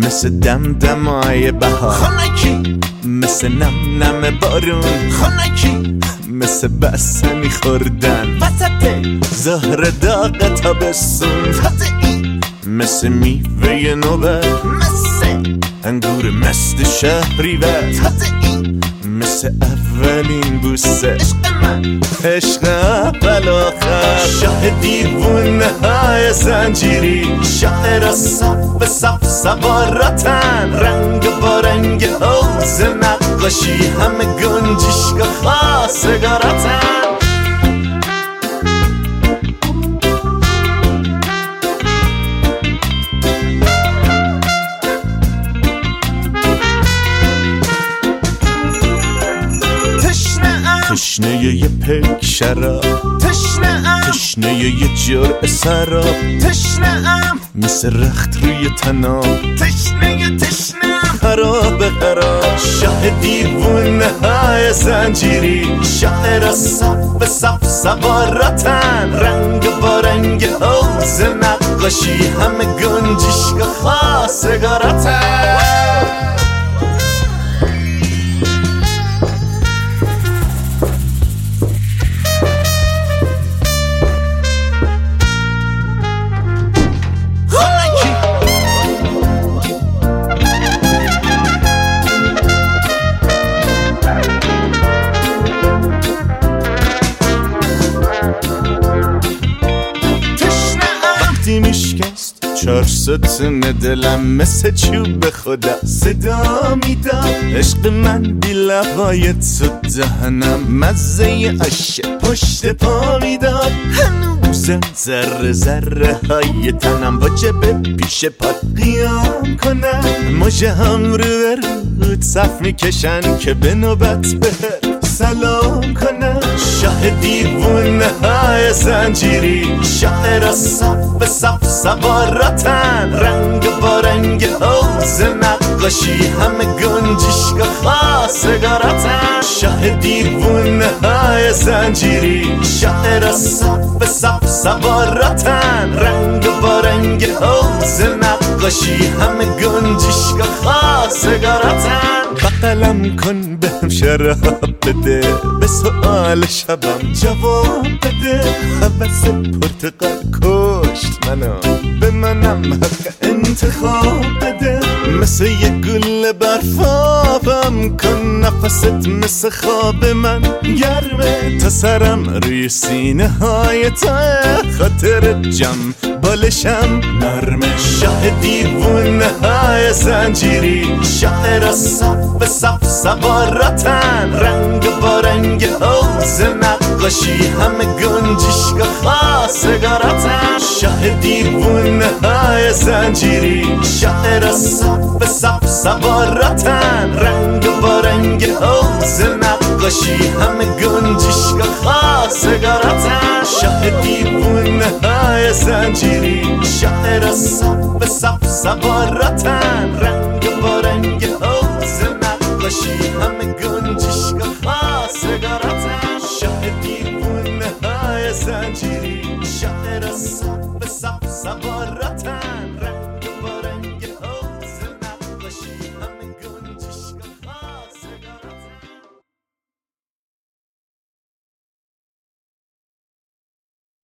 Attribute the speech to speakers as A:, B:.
A: مثل دمدمای بهار
B: خنکی،
A: مثل نم نم بارون
B: خنکی،
A: مثل بسنی خوردن
B: وسط
A: زهر داغ تابستون
B: تازه این،
A: مثل میوه نوبت
B: مثل
A: انگور مست شهریور
B: تازه این،
A: مثل اولین بوسه
B: عشق من
A: عشق اول آخر شاه دیوونه های زنجیری شاعر صف صف سوارتن رنگ با رنگ حوض نقاشی همه گنجشگاه خواستگارتن تشنه یه پک شراب تشنه یه جرعه سراب
B: تشنه‌ام
A: مثل رخت روی تناب
B: تشنه
A: خراب شاه دیوونه های زنجیری شاعر صف صف سوارتن رنگ با رنگ حوض نقاشی همه گنجشگاه خواستگارتن میشکست 400 تونه دلم مثل چوب خدا صدا میداد عشق من بی لبای تو دهنم مزه عشق پشت پا میداد هنوزم ذره ذره های تنم واجب پیش پات قیام کنم مژه هم رو رود صف میکشن که به نوبت بهت سلام کنم شاه دیوونه های زنجیری شاعر صف صف سوارتن رنگ با رنگ حوض نقاشی همه گنجشگاه خواستگارتن شاه دیوونه های زنجیری شاعر صف صف سوارتن رنگ با رنگ حوض نقاشی همه گنجشگاه خواستگارتن بغلم کن بهم شراب بده به سؤال شبم جواب بده حوض پرتقال کشت منو به منم حق انتخاب بده مثل یه گل برفابم کن نفست مثل خواب من گرمه تا سرم روی سینه های تا خاطر جم بالشم نرمه شاه دیوونه های زنجیری شاعر صف صف سوارتن رنگ با رنگ حوض نقاشی همه گنجشگاه خواستگارتن شاه دیوونه های زنجیری شاعر صف صف سوارتن رنگ با رنگ حوض نقاشی همه گنجشگاه خواستگارتن شاه دیوونه های زنجیری شاعر صف صف سوارتن